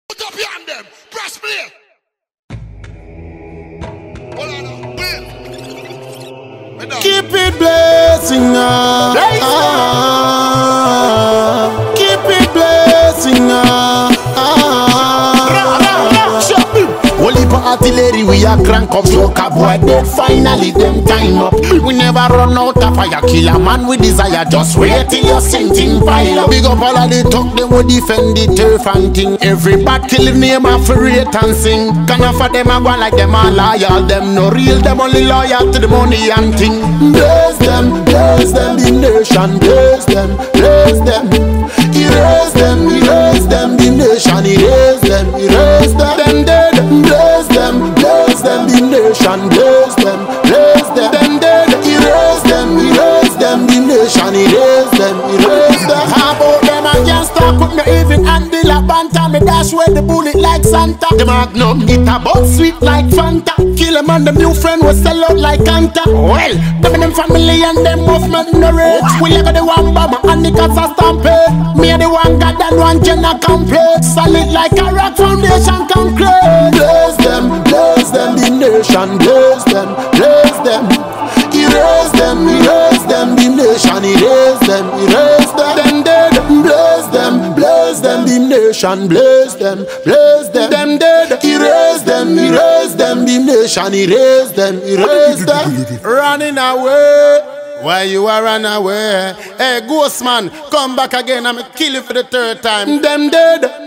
Put up your hand them. Press play. Hold on now. Play. Keep it blessing keep it blessing Holy artillery, we are crank up, joker boy dead. Finally, them time up. We never run out of fire. Kill a man with desire. Just wait till your sinking pile up. Big up all of the talk, they will defend the turf and thing. Every bad killing name of rate and sing. Can offer them a one like them a loyal. Them no real, them only loyal to the money and thing. Bless them, the nation. Bless them, erase them, the nation. Erase them, them dead. Bless them, the nation. Bless them, them dead. Erase them, the nation. Erase them. How about them against talk with me even handle a banter. Me dash with the bullet like Santa. The Magnum, it about sweet like Fanta. Kill them and them new friend was sell out like Kanta. Well, them family and them movement no rage. We live the one bomber and the cats are stampede. Me the one God and one Jenna complete. Solid like a rock foundation concrete. Bless them, the nation. Bless them, erase them, the nation. Erase them, them dead. Bless them, the nation. Bless them, them dead. Erase them, the nation. Erase them. Running away. Why you are run away? Hey, ghost man, come back again. I'm kill you for the third time. Them dead.